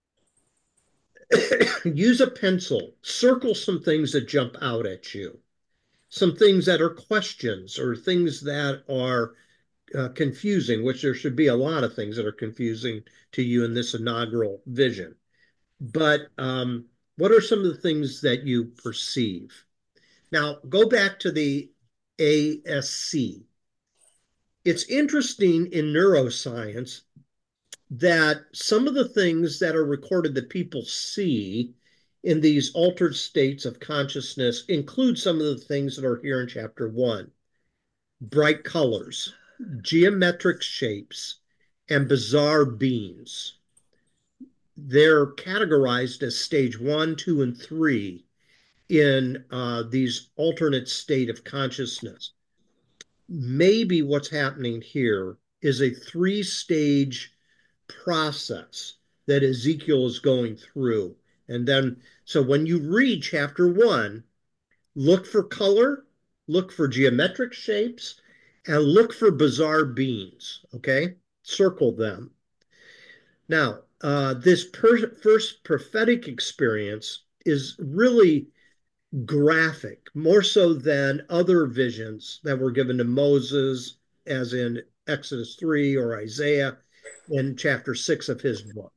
Use a pencil, circle some things that jump out at you, some things that are questions or things that are uh, confusing, which there should be a lot of things that are confusing to you in this inaugural vision. But um, what are some of the things that you perceive? Now, go back to the A S C. It's interesting in neuroscience that some of the things that are recorded that people see in these altered states of consciousness include some of the things that are here in chapter one. Bright colors, geometric shapes, and bizarre beings. They're categorized as stage one, two, and three in uh, these alternate state of consciousness. Maybe what's happening here is a three stage process that Ezekiel is going through. And then, so when you read chapter one, look for color, look for geometric shapes, and look for bizarre beings. Okay? Circle them. Now, uh, this per- first prophetic experience is really graphic, more so than other visions that were given to Moses, as in Exodus three or Isaiah in chapter six of his book.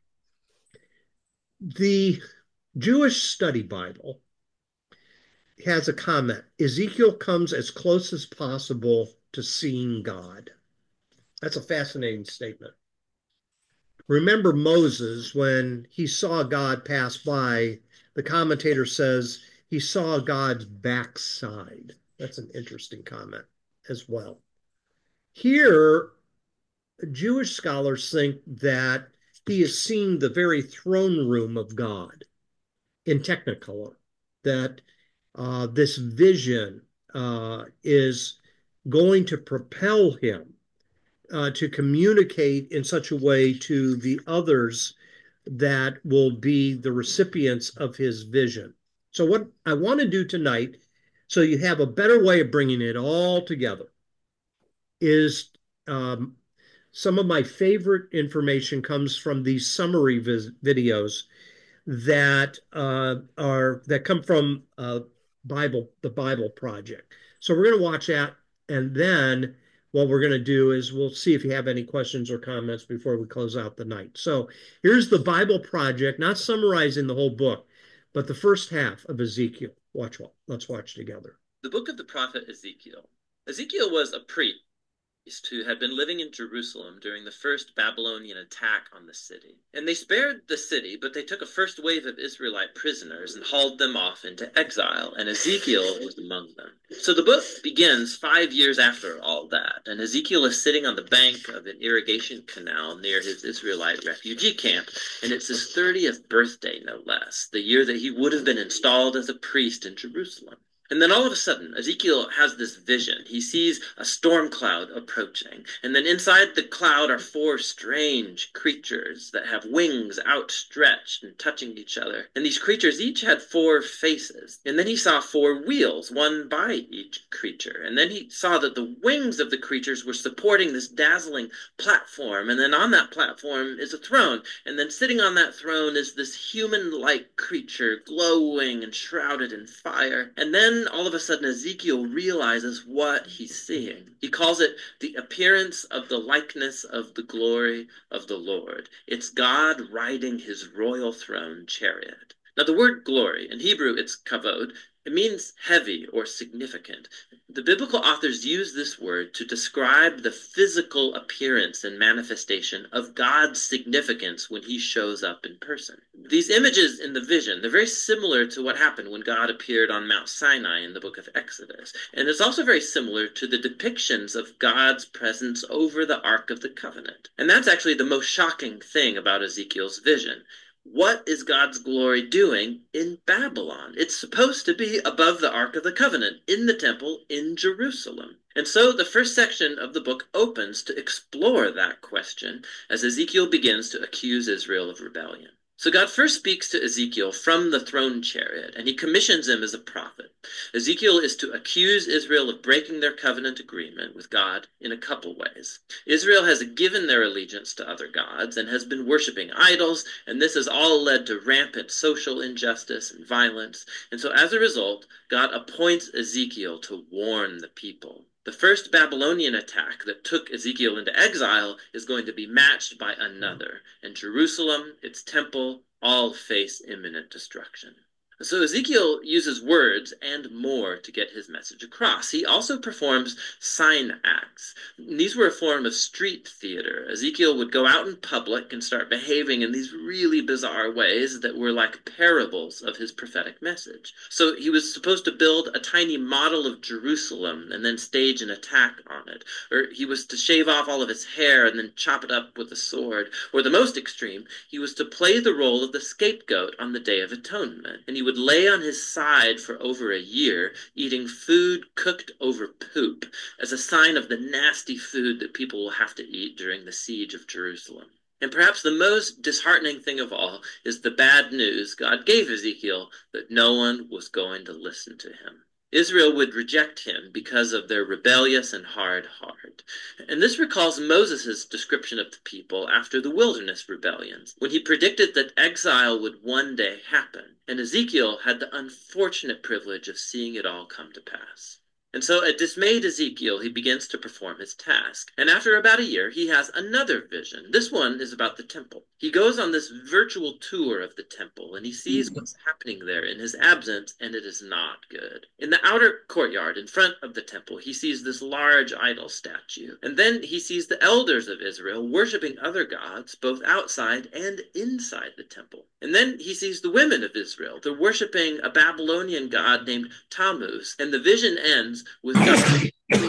The Jewish Study Bible has a comment. Ezekiel comes as close as possible to seeing God. That's a fascinating statement. Remember Moses, when he saw God pass by, the commentator says he saw God's backside. That's an interesting comment as well. Here, Jewish scholars think that he is seeing the very throne room of God in Technicolor, that uh, this vision uh, is going to propel him uh, to communicate in such a way to the others that will be the recipients of his vision. So, what I want to do tonight, so you have a better way of bringing it all together, is um, some of my favorite information comes from these summary vis- videos that uh, are that come from uh, Bible, the Bible Project. So we're going to watch that, and then what we're going to do is we'll see if you have any questions or comments before we close out the night. So here's the Bible Project, not summarizing the whole book, but the first half of Ezekiel. Watch, let's watch together. The book of the prophet Ezekiel. Ezekiel was a priest who had been living in Jerusalem during the first Babylonian attack on the city. And they spared the city, but they took a first wave of Israelite prisoners and hauled them off into exile, and Ezekiel was among them. So the book begins five years after all that, and Ezekiel is sitting on the bank of an irrigation canal near his Israelite refugee camp, and it's his thirtieth birthday, no less, the year that he would have been installed as a priest in Jerusalem. And then all of a sudden, Ezekiel has this vision. He sees a storm cloud approaching. And then inside the cloud are four strange creatures that have wings outstretched and touching each other. And these creatures each had four faces. And then he saw four wheels, one by each creature. And then he saw that the wings of the creatures were supporting this dazzling platform. And then on that platform is a throne. And then sitting on that throne is this human-like creature, glowing and shrouded in fire. And then all of a sudden Ezekiel realizes what he's seeing. He calls it the appearance of the likeness of the glory of the Lord. It's God riding his royal throne chariot. Now the word glory, in Hebrew it's kavod, it means heavy or significant. The biblical authors use this word to describe the physical appearance and manifestation of God's significance when he shows up in person. These images in the vision, they're very similar to what happened when God appeared on Mount Sinai in the book of Exodus. And it's also very similar to the depictions of God's presence over the Ark of the Covenant. And that's actually the most shocking thing about Ezekiel's vision. What is God's glory doing in Babylon? It's supposed to be above the Ark of the Covenant, in the temple in Jerusalem. And so the first section of the book opens to explore that question as Ezekiel begins to accuse Israel of rebellion. So God first speaks to Ezekiel from the throne chariot, and he commissions him as a prophet. Ezekiel is to accuse Israel of breaking their covenant agreement with God in a couple ways. Israel has given their allegiance to other gods and has been worshiping idols, and this has all led to rampant social injustice and violence. And so as a result, God appoints Ezekiel to warn the people. The first Babylonian attack that took Ezekiel into exile is going to be matched by another, and Jerusalem, its temple, all face imminent destruction. So Ezekiel uses words and more to get his message across. He also performs sign acts. These were a form of street theater. Ezekiel would go out in public and start behaving in these really bizarre ways that were like parables of his prophetic message. So he was supposed to build a tiny model of Jerusalem and then stage an attack on it. Or he was to shave off all of his hair and then chop it up with a sword. Or the most extreme, he was to play the role of the scapegoat on the Day of Atonement. And he would lay on his side for over a year, eating food cooked over poop, as a sign of the nasty food that people will have to eat during the siege of Jerusalem. And perhaps the most disheartening thing of all is the bad news God gave Ezekiel that no one was going to listen to him. Israel would reject him because of their rebellious and hard heart. And this recalls Moses' description of the people after the wilderness rebellions, when he predicted that exile would one day happen, and Ezekiel had the unfortunate privilege of seeing it all come to pass. And so, a dismayed Ezekiel, he begins to perform his task. And after about a year, he has another vision. This one is about the temple. He goes on this virtual tour of the temple, and he sees what's happening there in his absence, and it is not good. In the outer courtyard, in front of the temple, he sees this large idol statue. And then he sees the elders of Israel worshiping other gods, both outside and inside the temple. And then he sees the women of Israel. They're worshiping a Babylonian god named Tammuz, and the vision ends with God's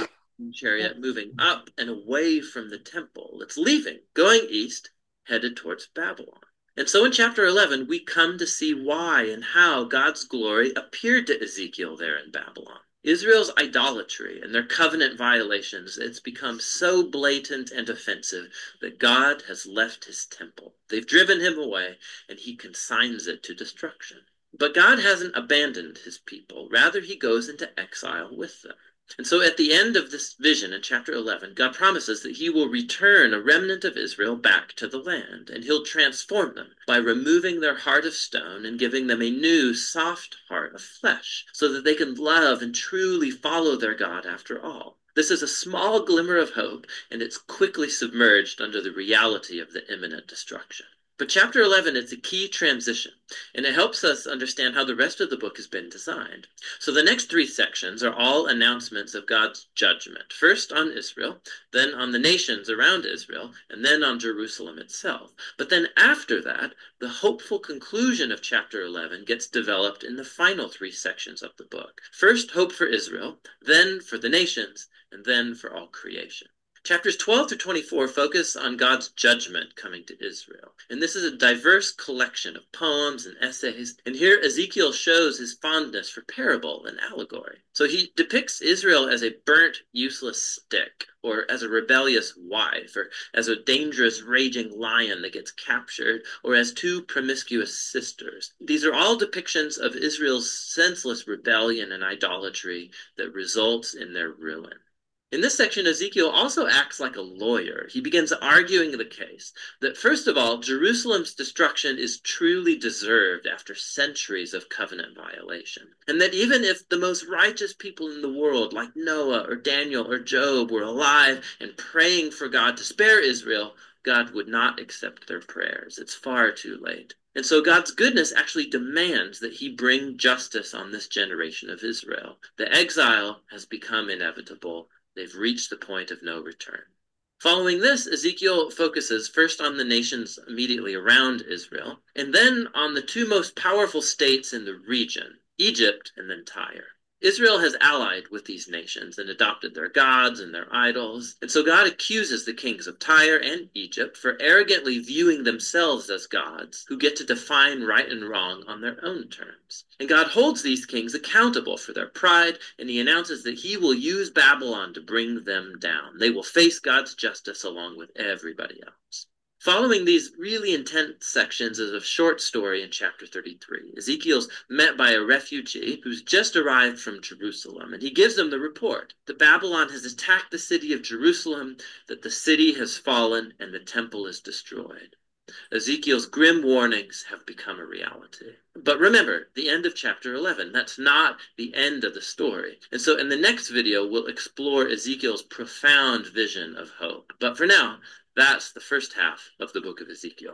chariot moving up and away from the temple. It's leaving, going east, headed towards Babylon. And so in chapter eleven, we come to see why and how God's glory appeared to Ezekiel there in Babylon. Israel's idolatry and their covenant violations, it's become so blatant and offensive that God has left his temple. They've driven him away, and he consigns it to destruction. But God hasn't abandoned his people. Rather, he goes into exile with them. And so at the end of this vision in chapter eleven, God promises that he will return a remnant of Israel back to the land, and he'll transform them by removing their heart of stone and giving them a new, soft heart of flesh, so that they can love and truly follow their God after all. This is a small glimmer of hope, and it's quickly submerged under the reality of the imminent destruction. But chapter eleven is a key transition, and it helps us understand how the rest of the book has been designed. So the next three sections are all announcements of God's judgment, first on Israel, then on the nations around Israel, and then on Jerusalem itself. But then after that, the hopeful conclusion of chapter eleven gets developed in the final three sections of the book. First, hope for Israel, then for the nations, and then for all creation. Chapters twelve through twenty-four focus on God's judgment coming to Israel. And this is a diverse collection of poems and essays. And here Ezekiel shows his fondness for parable and allegory. So he depicts Israel as a burnt, useless stick, or as a rebellious wife, or as a dangerous, raging lion that gets captured, or as two promiscuous sisters. These are all depictions of Israel's senseless rebellion and idolatry that results in their ruin. In this section, Ezekiel also acts like a lawyer. He begins arguing the case that, first of all, Jerusalem's destruction is truly deserved after centuries of covenant violation, and that even if the most righteous people in the world, like Noah or Daniel or Job, were alive and praying for God to spare Israel, God would not accept their prayers. It's far too late. And so God's goodness actually demands that he bring justice on this generation of Israel. The exile has become inevitable. They've reached the point of no return. Following this, Ezekiel focuses first on the nations immediately around Israel, and then on the two most powerful states in the region, Egypt and then Tyre. Israel has allied with these nations and adopted their gods and their idols, and so God accuses the kings of Tyre and Egypt for arrogantly viewing themselves as gods who get to define right and wrong on their own terms. And God holds these kings accountable for their pride, and he announces that he will use Babylon to bring them down. They will face God's justice along with everybody else. Following these really intense sections is a short story in chapter thirty-three. Ezekiel's met by a refugee who's just arrived from Jerusalem, and he gives them the report that Babylon has attacked the city of Jerusalem, that the city has fallen, and the temple is destroyed. Ezekiel's grim warnings have become a reality. But remember, the end of chapter eleven, that's not the end of the story. And so in the next video, we'll explore Ezekiel's profound vision of hope. But for now, that's the first half of the book of Ezekiel.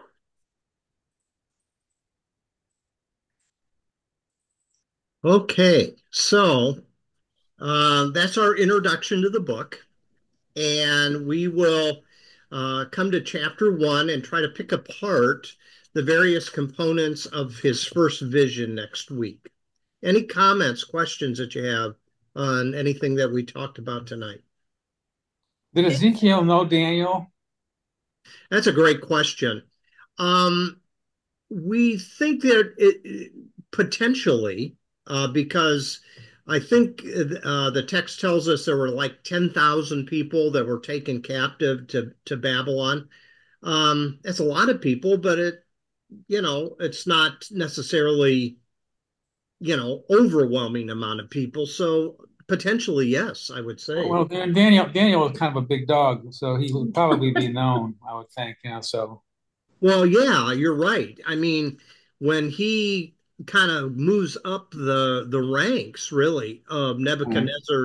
Okay, so uh, that's our introduction to the book. And we will uh, come to chapter one and try to pick apart the various components of his first vision next week. Any comments, questions that you have on anything that we talked about tonight? Did Ezekiel know Daniel? That's a great question. Um, we think that it, it potentially, uh, because I think uh, the text tells us there were like ten thousand people that were taken captive to, to Babylon. Um, that's a lot of people, but it, you know, it's not necessarily, you know, overwhelming amount of people. So potentially, yes, I would say. Well, Daniel Daniel was kind of a big dog, so he would probably be known, I would think. Yeah, so. Well, yeah, you're right. I mean, when he kind of moves up the the ranks, really, of Nebuchadnezzar's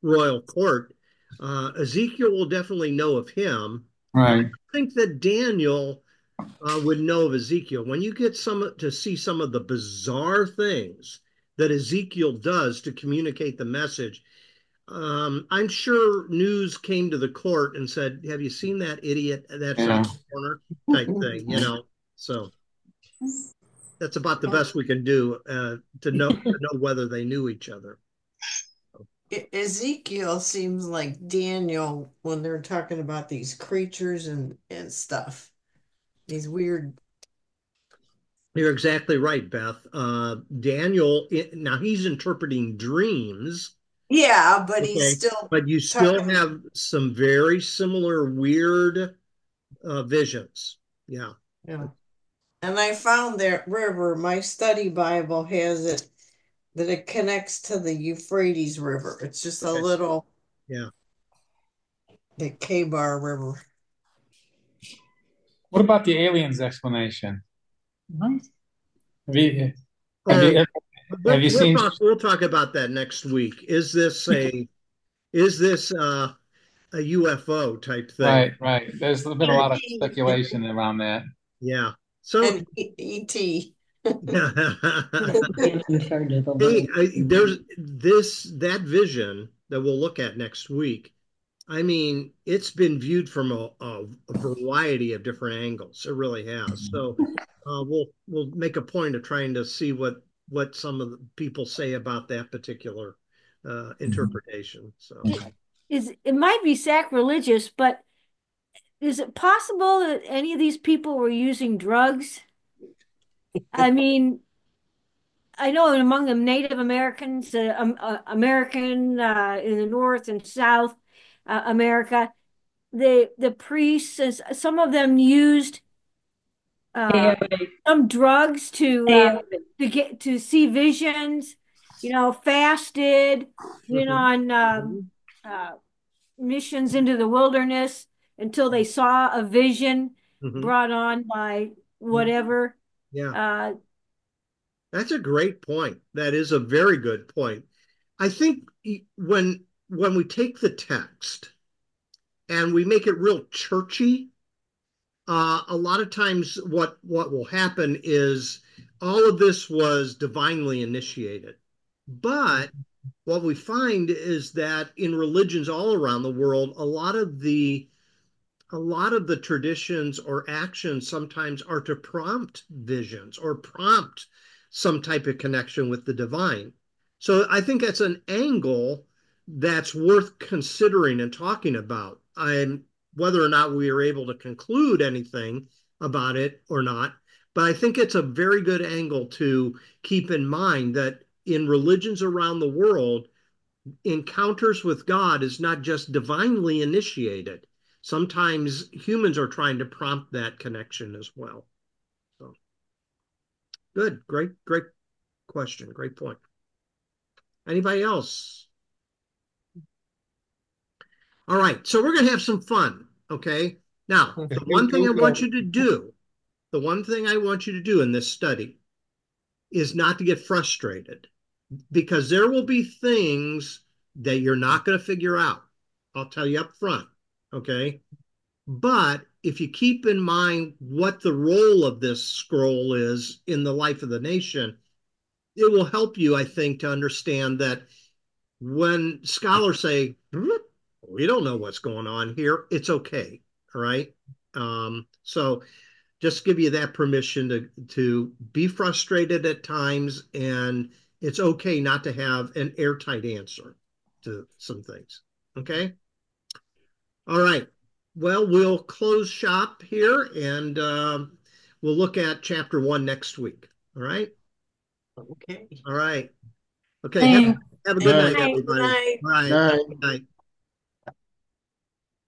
royal court. Uh, Ezekiel will definitely know of him. Right. I think that Daniel uh, would know of Ezekiel. When you get some to see some of the bizarre things that Ezekiel does to communicate the message, um, I'm sure news came to the court and said, "Have you seen that idiot that's in Yeah. the corner?" type thing, you know. So that's about the best we can do uh, to know to know whether they knew each other. E- Ezekiel seems like Daniel when they're talking about these creatures and and stuff. These weird. You're exactly right, Beth. Uh, Daniel, it, now he's interpreting dreams, Yeah, but he's okay, still but you still talking. have some very similar weird uh, visions. Yeah. Yeah. And I found that river, my study Bible has it that it connects to the Euphrates River. It's just a Okay. little, Yeah. the Kabar River. What about the aliens explanation? What? Have you, have Oh, you, have we'll, you we'll seen? talk. We'll talk about that next week. Is this a is this uh, a U F O type thing? Right, right. There's been a lot of E T speculation around that. Yeah. So and E T. hey, I, there's this that vision that we'll look at next week. I mean, it's been viewed from a, a, a variety of different angles. It really has. So uh, we'll we'll make a point of trying to see what what some of the people say about that particular uh, interpretation. So Is it might be sacrilegious, but is it possible that any of these people were using drugs? I mean, I know among them Native Americans, uh, um, uh, American uh, in the North and South uh, America, the the priests, uh, some of them used uh, some drugs to uh, to get to see visions. You know, fasted, went mhm, on um, mhm, uh, missions into the wilderness until they saw a vision mhm. brought on by whatever. Yeah, Uh, that's a great point. That is a very good point. I think when when we take the text and we make it real churchy, uh, a lot of times what what will happen is all of this was divinely initiated. But what we find is that in religions all around the world, a lot of the a lot of the traditions or actions sometimes are to prompt visions or prompt some type of connection with the divine. So I think that's an angle that's worth considering and talking about. I'm whether or not we are able to conclude anything about it or not, but I think it's a very good angle to keep in mind that in religions around the world, encounters with God is not just divinely initiated. Sometimes humans are trying to prompt that connection as well. So good, great, great question, great point. Anybody else? All right, so we're going to have some fun, okay? Now, the one thing I want you to do, the one thing I want you to do in this study is not to get frustrated because there will be things that you're not going to figure out. I'll tell you up front, okay? But if you keep in mind what the role of this scroll is in the life of the nation, it will help you, I think, to understand that when scholars say, we don't know what's going on here, it's okay. All right. Um, so just give you that permission to, to be frustrated at times, and it's okay not to have an airtight answer to some things. Okay. All right. Well, we'll close shop here and um, we'll look at chapter one next week. All right. Okay. All right. Okay. Have, have a good night, Night. everybody. Night. All right. Night. Good night.